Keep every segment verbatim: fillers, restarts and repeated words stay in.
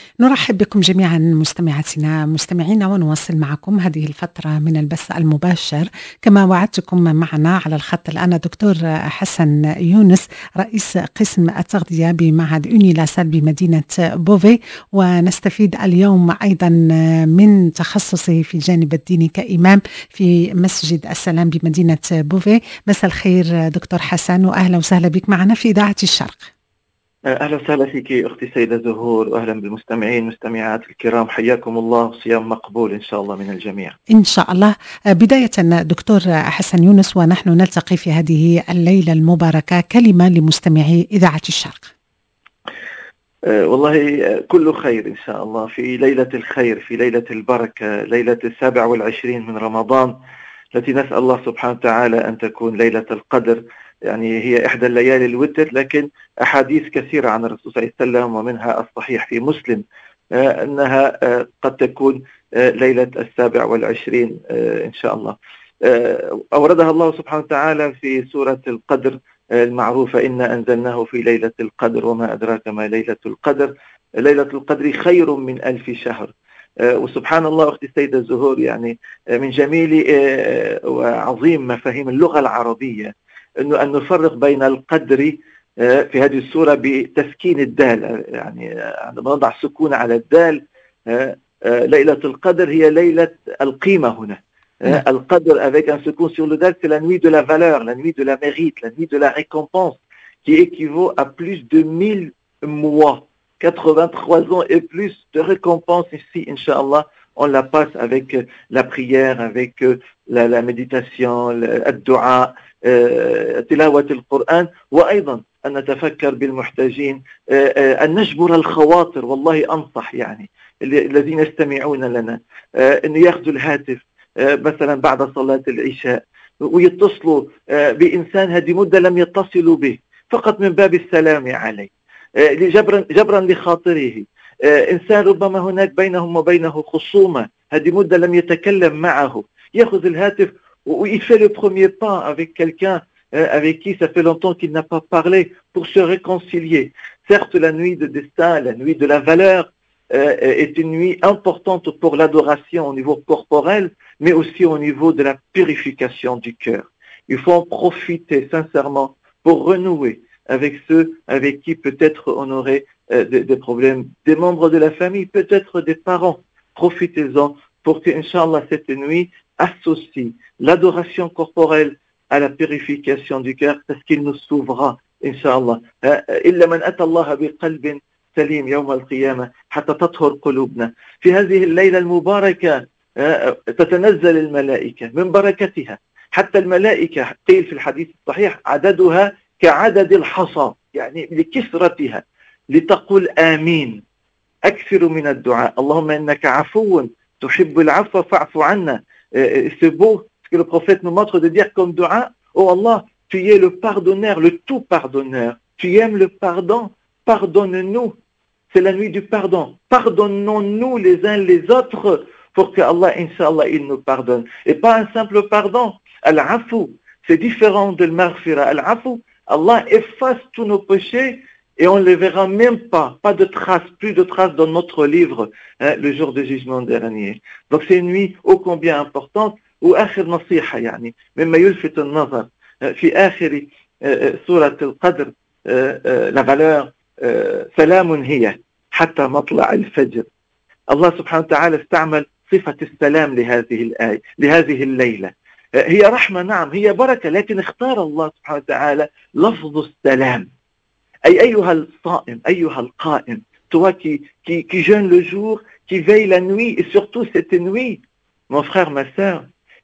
نرحب بكم جميعا مستمعاتنا مستمعينا، ونواصل معكم هذه الفترة من البث المباشر. كما وعدتكم معنا على الخط الآن دكتور حسن يونس، رئيس قسم التغذية بمعهد أونيلاسال بمدينة بوفي، ونستفيد اليوم أيضا من تخصصه في الجانب الديني كإمام في مسجد السلام بمدينة بوفي. مساء الخير دكتور حسن، وأهلا وسهلا بك معنا في إذاعة الشرق. أهلا وسهلا فيك أختي سيدة زهور، وأهلا بالمستمعين مستمعات الكرام، حياكم الله، صيام مقبول إن شاء الله من الجميع إن شاء الله. بداية دكتور حسن يونس، ونحن نلتقي في هذه الليلة المباركة، كلمة لمستمعي إذاعة الشرق. أه والله كل خير إن شاء الله في ليلة الخير، في ليلة البركة، ليلة السابع والعشرين من رمضان، التي نسأل الله سبحانه وتعالى أن تكون ليلة القدر. يعني هي إحدى الليالي الوتر، لكن أحاديث كثيرة عن الرسول صلى الله عليه وسلم، ومنها الصحيح في مسلم أنها قد تكون ليلة السابع والعشرين إن شاء الله. أوردها الله سبحانه وتعالى في سورة القدر المعروفة: إنا أنزلناه في ليلة القدر وما أدراك ما ليلة القدر، ليلة القدر خير من ألف شهر. وسبحان الله أختي السيدة الزهور، يعني من جميل وعظيم مفاهيم اللغة العربية أنه أن نفرق بين القدر في هذه السورة بتسكين الدال، يعني عندما نضع سكون على الدال. ليلة القدر هي ليلة القيمة هنا. القدر avec un second sur le dal, c'est la nuit de la valeur, la nuit de la mérite, la nuit de la récompense, qui équivaut à plus de mille mois, quatre-vingt-trois ans et plus de récompense ici, Inch'Allah. On la passe avec la prière, avec la, la méditation, le dua, تلاوة القرآن، وأيضا أن نتفكر بالمحتاجين، أن نجبر الخواطر. والله أنصح يعني الذين يستمعون لنا أن يأخذوا الهاتف مثلا بعد صلاة العشاء ويتصلوا بإنسان هذه مدة لم يتصلوا به، فقط من باب السلام عليه، جبرا, جبرا لخاطره. إنسان ربما هناك بينهم وبينه خصومة، هذه مدة لم يتكلم معه، يأخذ الهاتف il fait le premier pas avec quelqu'un euh, avec qui ça fait longtemps qu'il n'a pas parlé, pour se réconcilier. Certes, la nuit de destin, la nuit de la valeur euh, est une nuit importante pour l'adoration au niveau corporel, mais aussi au niveau de la purification du cœur. Il faut en profiter sincèrement pour renouer avec ceux avec qui peut-être on aurait euh, des, des problèmes, des membres de la famille, peut-être des parents. Profitez-en pour que, Inch'Allah, cette nuit associe l'adoration corporelle à la purification du cœur, parce qu'il nous sauvera Inch'Allah. إلا من أتى الله بقلب سليم يوم القيامة حتى تطهر قلوبنا. في هذه الليلة المباركة تتنزل الملائكة من بركتها، حتى الملائكة قيل في الحديث الصحيح عددها كعدد الحصى، يعني لكثرتها، لتقول آمين. أكثر من الدعاء: اللهم إنك عفو تحب العفو فاعف عنا. C'est beau ce que le prophète nous montre de dire comme dua: oh Allah, tu es le pardonneur, le tout pardonneur, tu aimes le pardon, pardonne-nous. C'est la nuit du pardon. Pardonnons-nous les uns les autres pour que Allah, Inch'Allah, il nous pardonne. Et pas un simple pardon. Al-Afu, c'est différent de l'Maghfira. Al-Afu, Allah efface tous nos péchés et on ne les verra même pas, pas de traces, plus de traces dans notre livre, hein, le jour du jugement dernier. Donc c'est une nuit ô combien importante. وآخر نصيحة يعني مما يلفت النظر في آخر سورة القدر: la valeur سلام هي حتى مطلع الفجر. الله سبحانه وتعالى استعمل صفة السلام لهذه الآية، لهذه الليلة. هي رحمة، نعم، هي بركة، لكن اختار الله سبحانه وتعالى لفظ السلام. أي أيها الصائم، أيها القائم، toi qui, qui, qui jeûne le jour, qui veille la nuit, et surtout cette nuit, mon frère, ma sœur,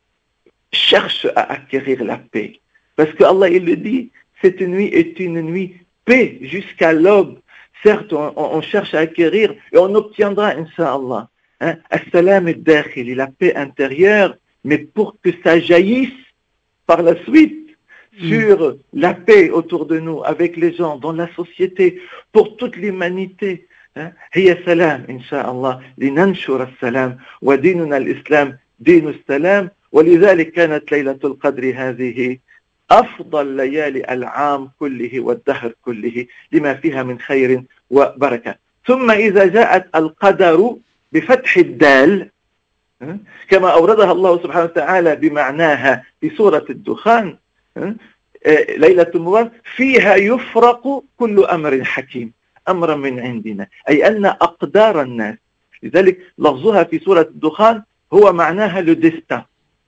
cherche à acquérir la paix. Parce que Allah, il le dit, cette nuit est une nuit paix jusqu'à l'aube. Certes, on, on cherche à acquérir et on obtiendra, Inch'Allah, hein, as-salam al-dakhili, la paix intérieure, mais pour que ça jaillisse par la suite sur la paix autour de nous, avec les gens, dans la société, pour toute l'humanité. هي سلام إن شاء الله لننشر السلام، وديننا الإسلام دين السلام. ولذلك كانت ليلة القدر هذه أفضل ليالي العام كله والدهر كله، لما فيها من خير وبركة. ثم إذا جاءت القدر بفتح الدال كما أوردها الله سبحانه وتعالى بمعناها في سورة الدخان، ليلة مباركة فيها يفرق كل أمر حكيم أمرا من عندنا، أي أن أقدار الناس، لذلك لفظها في سورة الدخان هو معناها le destin.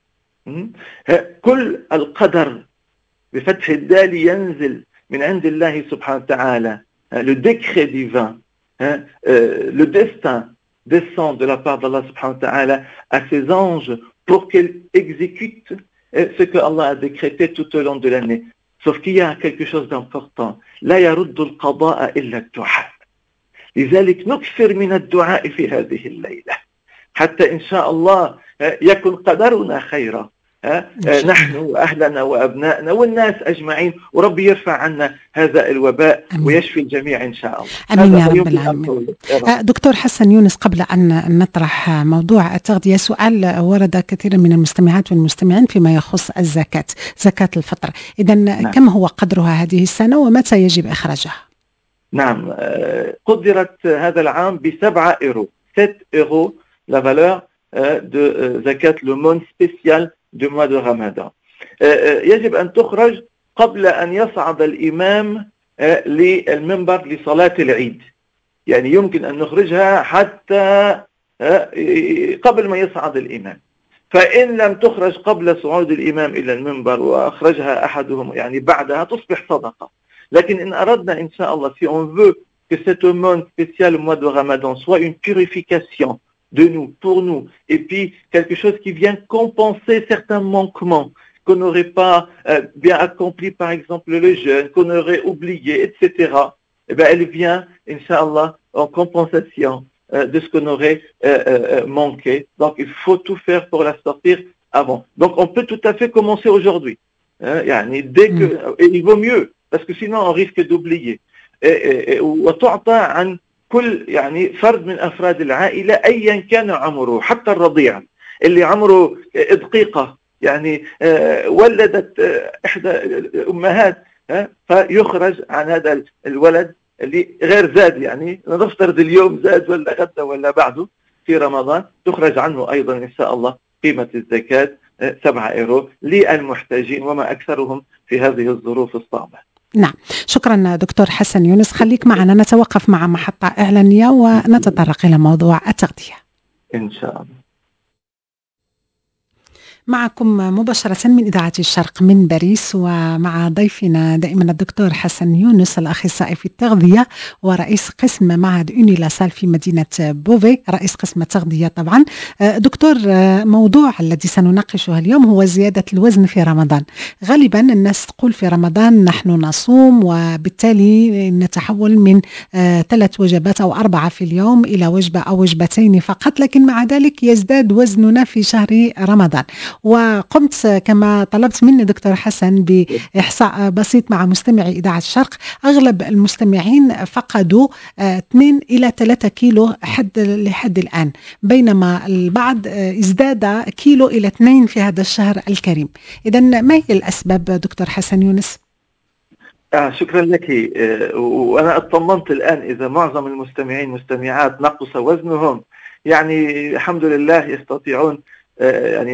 كل القدر بفتح الدال ينزل من عند الله سبحانه وتعالى. Le décret divin, hein, euh, le destin descend de la part d'Allah subhanahu wa ta'ala à ses anges pour qu'ils exécutent ce que Allah a décrété tout au long de l'année. Sauf qu'il y a quelque chose d'important. لا يرد القضاء إلا الدعاء. لذلك نكثر من الدعاء في هذه الليلة حتى إن شاء الله يكن قدرنا خيرا، نحن وأهلنا وأبنائنا والناس أجمعين، وربي يرفع عنا هذا الوباء أمين. ويشفي الجميع إن شاء الله. أمين يا رب العالمين. دكتور حسن يونس، قبل أن نطرح موضوع التغذية، سؤال ورد كثيرا من المستمعات والمستمعين فيما يخص الزكاة، زكاة الفطر. إذن نعم. كم هو قدرها هذه السنة ومتى يجب إخراجها؟ نعم، قدرت هذا العام بسبعة إيرو، سبعة إيرو la valeur de زكاة l'aumône spéciale du mois de Ramadan. يجب أن تخرج قبل أن يصعد الإمام للمنبر لصلاة العيد، يعني يمكن أن نخرجها حتى قبل ما يصعد الإمام. فإن لم تخرج قبل صعود الإمام إلى المنبر وأخرجها أحدهم يعني بعدها تصبح صدقة. لكن إن أردنا إن شاء الله, si on veut que cette aumône spéciale au mois de Ramadan soit une purification de nous, pour nous, et puis quelque chose qui vient compenser certains manquements qu'on n'aurait pas euh, bien accompli, par exemple le jeûne, qu'on aurait oublié, et cetera. Eh bien, elle vient, Inch'Allah, en compensation euh, de ce qu'on aurait euh, euh, manqué. Donc, il faut tout faire pour la sortir avant. Donc, on peut tout à fait commencer aujourd'hui. Hein, yani, dès que, et il vaut mieux, parce que sinon on risque d'oublier. وتعطى عن كل يعني فرد من أفراد العائلة أيا كان عمره، حتى الرضيع اللي عمره دقيقة يعني ولدت إحدى الأمهات فيخرج عن هذا الولد اللي غير زاد، يعني نفترض اليوم زاد ولا غدا ولا بعده في رمضان، تخرج عنه أيضا إن شاء الله قيمة الزكاة سبعة إيرو للمحتاجين وما أكثرهم في هذه الظروف الصعبة. نعم، شكرا دكتور حسن يونس. خليك معنا، نتوقف مع محطة إعلانية ونتطرق إلى موضوع التغذية إن شاء الله. معكم مباشرة من إذاعة الشرق من باريس، ومع ضيفنا دائما الدكتور حسن يونس، الأخصائي في التغذية ورئيس قسم معهد أوني لاسال في مدينة بوفي، رئيس قسم التغذية طبعا. دكتور، موضوع الذي سنناقشه اليوم هو زيادة الوزن في رمضان. غالبا الناس تقول في رمضان نحن نصوم وبالتالي نتحول من ثلاث وجبات أو أربعة في اليوم إلى وجبة أو وجبتين فقط، لكن مع ذلك يزداد وزننا في شهر رمضان. وقمت كما طلبت مني دكتور حسن بإحصاء بسيط مع مستمعي إذاعة الشرق، أغلب المستمعين فقدوا اثنين إلى ثلاثة كيلو حد لحد الآن، بينما البعض ازداد كيلو إلى اثنين في هذا الشهر الكريم. إذن ما هي الأسباب دكتور حسن يونس؟ آه شكرا لك. آه وأنا اطمنت الآن إذا معظم المستمعين مستمعات نقص وزنهم، يعني الحمد لله يستطيعون يعني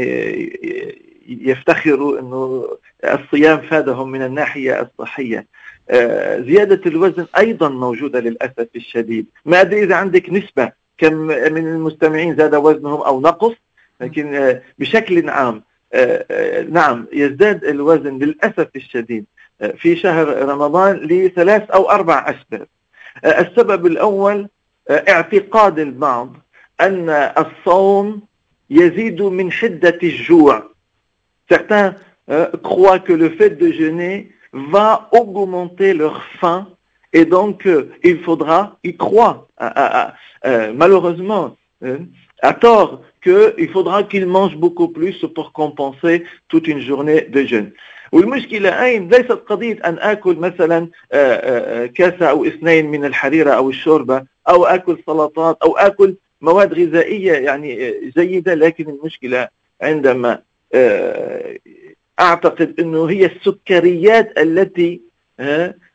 يفتخروا أنه الصيام فادهم من الناحية الصحية. زيادة الوزن أيضا موجودة للأسف الشديد. ما أدري إذا عندك نسبة كم من المستمعين زاد وزنهم أو نقص، لكن بشكل عام نعم يزداد الوزن للأسف الشديد في شهر رمضان لثلاث أو أربع أسباب. السبب الأول اعتقاد البعض أن الصوم يزيد من حدة الجوع. Certains euh, croient que le fait de jeûner va augmenter leur faim et donc euh, il faudra, ils croient à, à, à, euh, malheureusement euh, à tort qu'il faudra qu'ils mangent beaucoup plus pour compenser toute une journée de jeûne. والمشكلة أين ليست قضية أن أكل مثلا كاسة أو اثنين من الحريرة أو الشوربة أو أكل سلطات أو أكل مواد غذائية يعني جيدة، لكن المشكلة عندما أعتقد أنه هي السكريات التي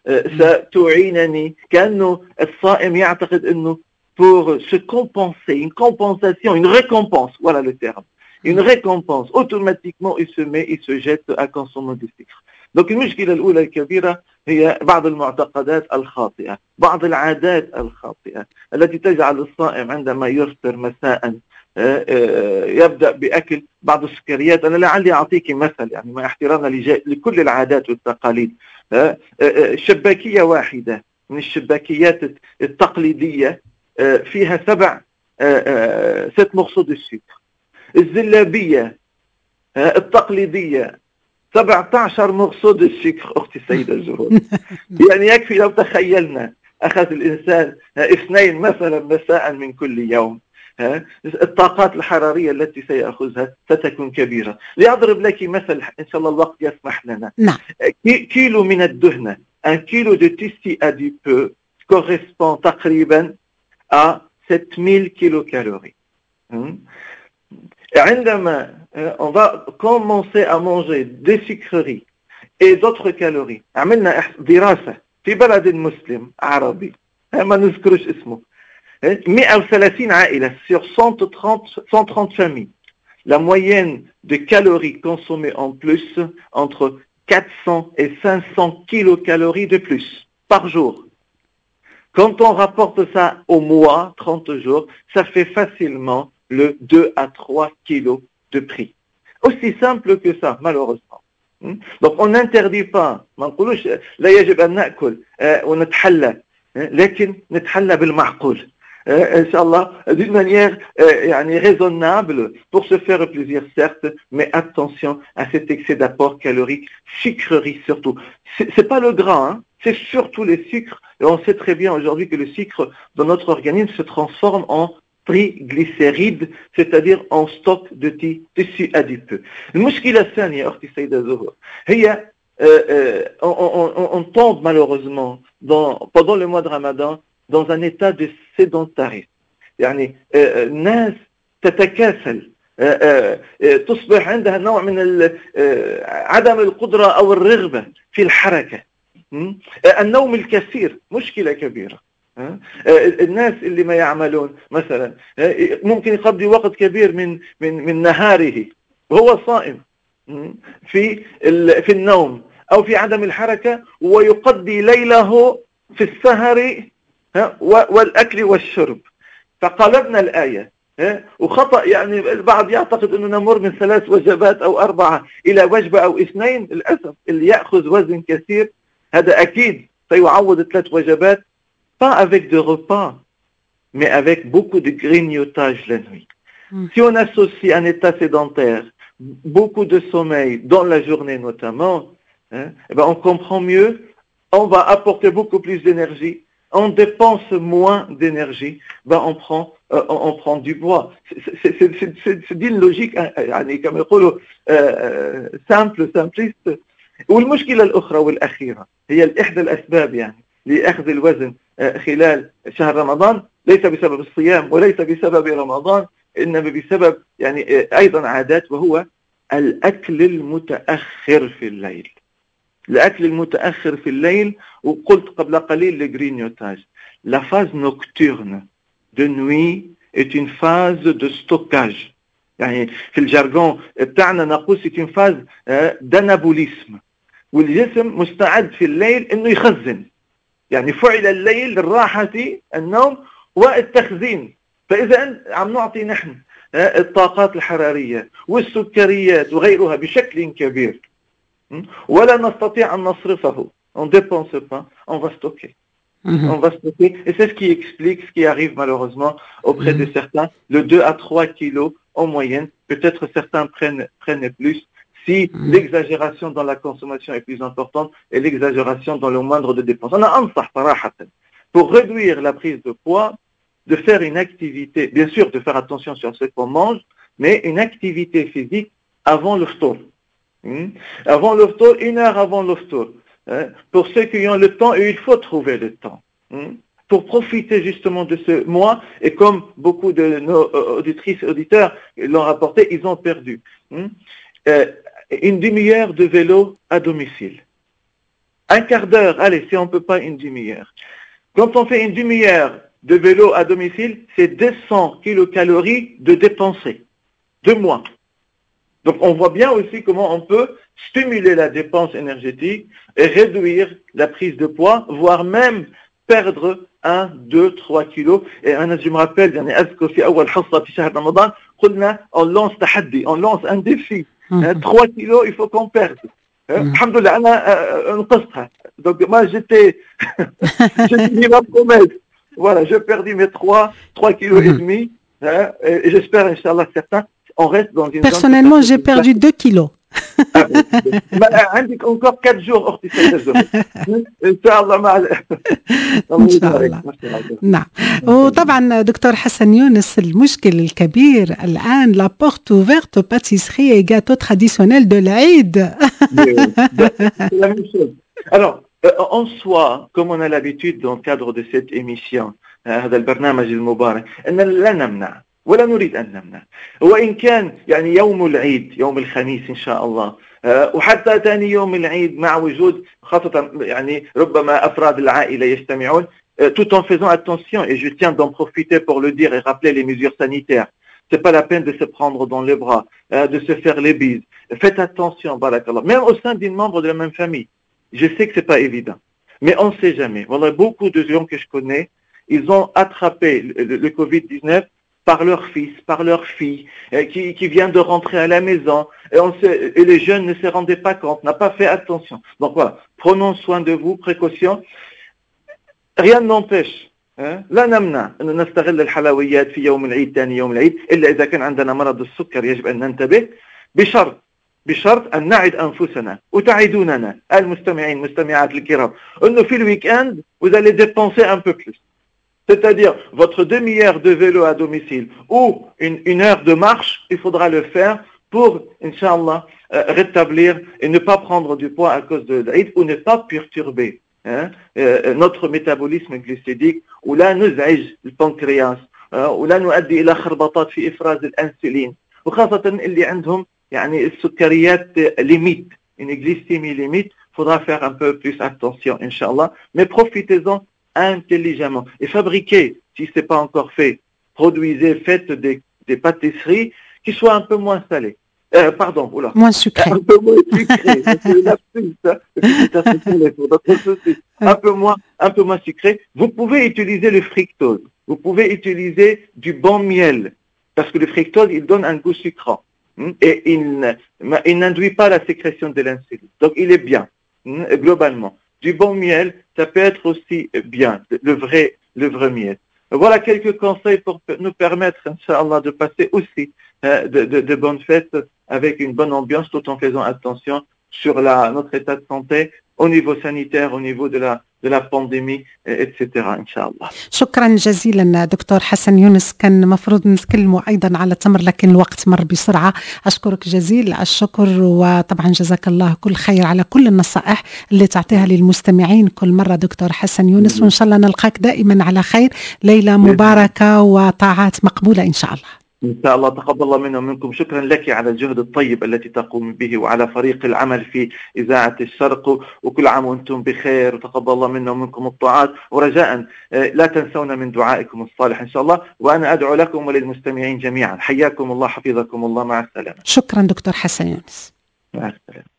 ستعينني. كأنه الصائم يعتقد أنه pour se compenser, une compensation, une récompense, voilà le terme, une récompense, automatiquement il se met, il se jette à consommer du sucre. Donc المشكلة الأولى الكبيرة هي بعض المعتقدات الخاطئة، بعض العادات الخاطئة التي تجعل الصائم عندما يفطر مساء يبدأ بأكل بعض السكريات. أنا لعلي أعطيك مثل، يعني مع احترامنا لكل العادات والتقاليد، شباكية واحدة من الشباكيات التقليدية فيها سبع ست مقصود السكر. الزلابية التقليدية سبعة عشر مقصود السكر. أختي السيدة زهور، يعني يكفي لو تخيلنا أخذ الإنسان اثنين مثلا مساء من كل يوم، الطاقات الحرارية التي سيأخذها ستكون كبيرة. لأضرب لك مثل إن شاء الله الوقت يسمح لنا. نعم. كيلو من الدهنة، un kilo de tissu adipeux correspond تقريبا à sept mille kilocalories. عندما on va commencer à manger des sucreries et d'autres calories، عملنا دراسة في بلد مسلم عربي ما نذكرش اسمه، مئة وثلاثين عائلة sur cent trente familles. La moyenne de calories consommées en plus entre quatre cents et cinq cents kilocalories de plus par jour. Quand on rapporte ça au mois, trente jours, ça fait facilement le deux à trois kilos de prix. Aussi simple que ça, malheureusement. Donc on n'interdit pas، ما نقولوش لا يجب أن نأكل ونتحلى، لكن نتحلى بالمعقول. إن شاء الله d'une manière يعني raisonnable pour se faire plaisir certes, mais attention à cet excès d'apport calorique, sucrerie surtout. C'est, c'est pas le gras, hein, c'est surtout les sucres. Et on sait très bien aujourd'hui que le sucre dans notre organisme se transforme en triglycérides, c'est-à-dire en stock de tissu adipeux. المشكلة الثانية أختي السيدة زهور هي on, on, on, on tombe malheureusement dans, pendant le mois de Ramadan dans un état de sédentarisme. يعني الناس تتكاسل، تصبح عندها نوع من عدم القدرة أو الرغبة في الحركة. النوم الكثير مشكلة كبيرة. الناس اللي ما يعملون مثلا ممكن يقضي وقت كبير من من من نهاره وهو صائم في في النوم أو في عدم الحركة، ويقضي ليله في السهر والأكل والشرب. فقلبنا الآية وخطأ، يعني البعض يعتقد أنه نمر من ثلاث وجبات أو أربعة إلى وجبة أو اثنين. للأسف اللي يأخذ وزن كثير هذا أكيد سيعوض ثلاث وجبات، pas avec de repas, mais avec beaucoup de grignotage la nuit. Mm. Si on associe un état sédentaire, beaucoup de sommeil dans la journée notamment, hein, eh ben on comprend mieux, on va apporter beaucoup plus d'énergie, on dépense moins d'énergie, ben on prend, euh, on, on prend du poids. C'est, c'est, c'est, c'est, c'est d'une logique يعني كما يقولوا simple, simpliste. والمشكلة الأخرى والأخيرة هي الإحدى الأسباب يعني لأخذ الوزن خلال شهر رمضان، ليس بسبب الصيام وليس بسبب رمضان، إنما بسبب يعني أيضا عادات، وهو الأكل المتأخر في الليل. الأكل المتأخر في الليل، وقلت قبل قليل الجرينيوتاج. La phase nocturne de nuit est une phase de stockage. يعني في الجارغون بتاعنا نقول c'est une phase d'anabolisme، والجسم مستعد في الليل إنه يخزن. يعني فعل الليل للراحة النوم والتخزين. فإذا عم نعطي نحن الطاقات الحرارية والسكريات وغيرها بشكل كبير، ولا نستطيع أن نصرفه. On ne dépense pas, on va stocker. Mm-hmm. On va stocker. Et c'est ce qui explique ce qui arrive malheureusement auprès mm-hmm. de certains, le deux à trois kilos en moyenne. Peut-être certains prennent, prennent plus si mm-hmm. l'exagération dans la consommation est plus importante et l'exagération dans le moindre de dépenses. On a أنصح صراحة pour réduire la prise de poids, de faire une activité, bien sûr de faire attention sur ce qu'on mange, mais une activité physique avant le ftour. Hmm? Avant le ftour, une heure avant le ftour. Hein? Pour ceux qui ont le temps, et il faut trouver le temps. Hmm? Pour profiter justement de ce mois, et comme beaucoup de nos auditrices et auditeurs l'ont rapporté, ils ont perdu. Hmm? Euh, une demi-heure de vélo à domicile. un quart d'heure, allez, si on ne peut pas une demi-heure. Quand on fait une demi-heure de vélo à domicile, c'est deux cents kilocalories de dépensées, de moins. Donc on voit bien aussi comment on peut stimuler la dépense énergétique et réduire la prise de poids, voire même perdre un, deux, trois kilos. Et je me rappelle, on lance tahaddi, on lance un défi. trois kilos, il faut qu'on perde. Alhamdoulilah, donc moi j'étais, j'ai ma promesse. Voilà, j'ai perdu mes trois, trois kilos et demi. Hein, et j'espère, Inch'Allah, certains, on reste dans une Personnellement, j'ai perdu deux kilos. عندك encore quatre jours اختي ان شاء الله مع ان شاء الله. نعم. وطبعا دكتور حسن يونس، المشكل الكبير الان لا بورت اوفيرت باتيسري اي جاتو تراديسيونيل دو العيد. Alors, en soi, comme on a l'habitude dans le cadre de cette émission, هذا البرنامج المبارك، أن لا نمنع ولا نريد أن نمنع، وإن كان يعني يوم العيد يوم الخميس إن شاء الله، وحتى ثاني يوم العيد مع وجود خاصة يعني ربما أفراد العائلة يجتمعون، tout en faisant attention, et je tiens d'en profiter pour le dire et rappeler les mesures sanitaires. C'est pas la peine de se prendre dans les bras, de se faire les bises. Faites attention, barakallah, même au sein d'une membre de la même famille. Je sais que c'est pas évident, mais on ne sait jamais. Voilà, beaucoup de gens que je connais, ils ont attrapé le, le, le covid dix-neuf par leur fils, par leur fille, euh, qui, qui vient de rentrer à la maison, et, on sait, et les jeunes ne se rendaient pas compte, n'ont pas fait attention. Donc voilà, prenons soin de vous, précaution. Rien n'empêche. لا نمنع أن نستغل الحلويات في يوم العيد ثاني يوم العيد، إلا إذا كان عندنا مرض السكر يجب أن ننتبه، بشرط بشرط أن نعد أنفسنا وتعدوننا المستمعين المستمعات الكرام أنه في الويك-end vous allez dépenser un peu plus. C'est-à-dire votre demi-heure de vélo à domicile ou une, une heure de marche, il faudra le faire pour, Inch'Allah, euh, rétablir et ne pas prendre du poids à cause de l'Aïd ou ne pas perturber hein, euh, notre métabolisme glycédique ou là نزعج البنكرياس ولا نؤدي إلى خربطات في إفراز الأنسولين، وخاصة اللي عندهم يعني السكريات limite, une glycémie limite, faudra faire un peu plus attention, Inch'Allah, mais profitez-en intelligemment et fabriquez, si ce n'est pas encore fait, produisez, faites des, des pâtisseries qui soient un peu moins salées. Euh, pardon, oula. Moins sucré. Un peu moins sucré. un peu moins, un peu moins sucré. Vous pouvez utiliser le fructose. Vous pouvez utiliser du bon miel parce que le fructose il donne un goût sucrant et il, il n'induit pas la sécrétion de l'insuline. Donc il est bien globalement. Du bon miel, ça peut être aussi bien, le vrai, le vrai miel. Voilà quelques conseils pour nous permettre, Inch'Allah, de passer aussi euh, de, de, de bonnes fêtes avec une bonne ambiance tout en faisant attention sur la, notre état de santé au niveau sanitaire, au niveau de la, de la pandémie, et cetera. Inch'Allah. شكرا جزيلا دكتور حسن يونس، كان مفروض نتكلموا أيضا على التمر لكن الوقت مر بسرعة. أشكرك جزيل الشكر، وطبعا جزاك الله كل خير على كل النصائح اللي تعطيها للمستمعين كل مرة دكتور حسن يونس، وإن شاء الله نلقاك دائما على خير. ليلة مباركة وطاعات مقبولة إن شاء الله. إن شاء الله تقبل الله منا ومنكم. شكرا لك على الجهد الطيب التي تقوم به وعلى فريق العمل في إذاعة الشرق، وكل عام وأنتم بخير وتقبل الله منا ومنكم الطاعات، ورجاء لا تنسونا من دعائكم الصالح إن شاء الله، وأنا أدعو لكم وللمستمعين جميعا. حياكم الله، حفظكم الله، مع السلامة. شكرا دكتور حسن يونس. مع السلامة.